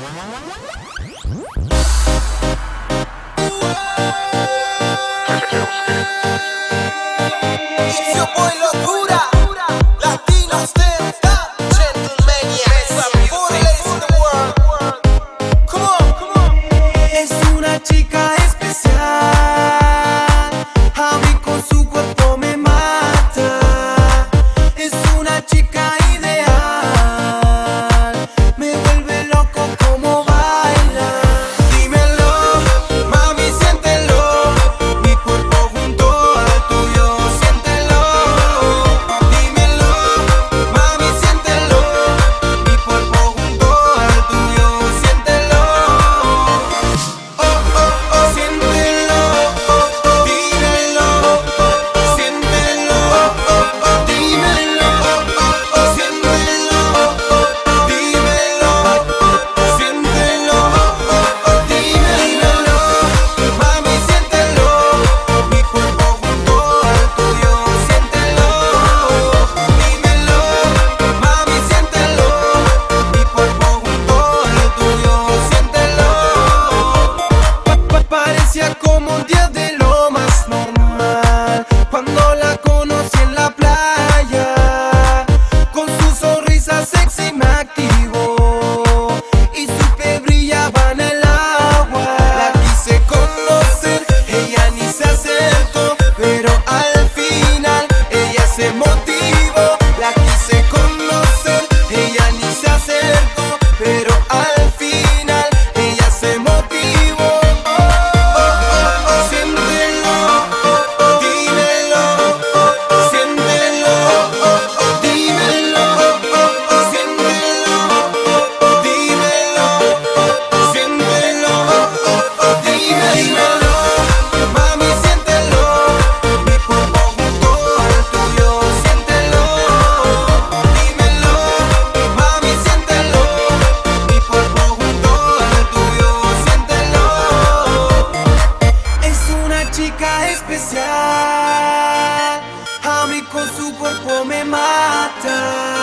It's your boy Locura, Latino stand up, gentlemaniacs, for the ladies in the world. Come on. Es una chica especial, a mí con su cuerpo me mata. Es una chica ideal, me vuelve loco como baila. Dímelo, mami, siéntelo, mi cuerpo junto al tuyo, siéntelo. Dímelo, mami, siéntelo, mi cuerpo junto al tuyo, siéntelo. Oh, oh, oh, siéntelo, dímelo, siéntelo, dímelo, siéntelo, dímelo, siéntelo, dímelo, mami, siéntelo, mi cuerpo junto al tuyo, siéntelo. Dímelo, mami, siéntelo, mi cuerpo junto al tuyo, siéntelo. Parecía como un día de lo más normal cuando la conocí en la playa. Con su sonrisa sexy me activó y supe brillaba en el agua. La quise conocer, ella ni se acercó, pero al final ella se motivó. La quise conocer, ella ni se acercó, pero al final ella se motivó. Siéntelo, dímelo, siéntelo, dímelo, siéntelo, dímelo, siéntelo, dímelo, mami, siéntelo, mi cuerpo junto al tuyo, siéntelo. Dímelo, mami, siéntelo, mi cuerpo junto al tuyo, siéntelo. Es una chica especial, a mí con su cuerpo me mata.